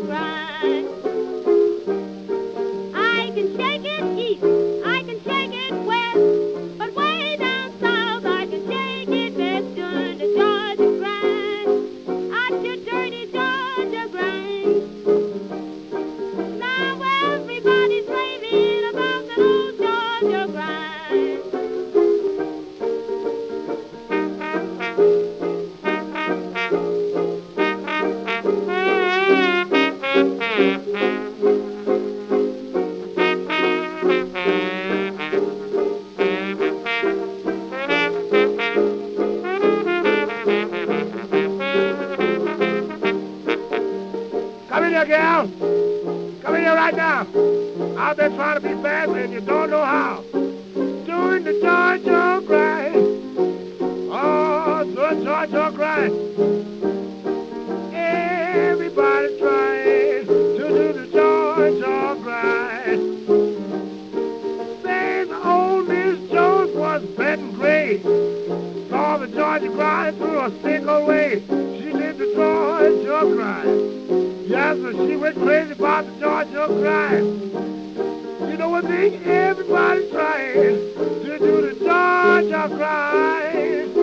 grind. I can shake it east, I can shake it west, but way down south I can shake it best doing the Georgia grind. Out your dirty Georgia grind. Now everybody's raving about that old Georgia grind. Come in here, gal. Come in here right now. Out there trying to be fast and you don't know how. Doing the Georgia grind. Oh, the Georgia grind. Everybody trying to do the Georgia grind. Saying old Miss Jones was betting great. Saw the Georgia grind through a single way. She did the Georgia grind. Yes, sir, she went crazy about the Georgia grind. You know what thing? Everybody's trying to do the Georgia grind.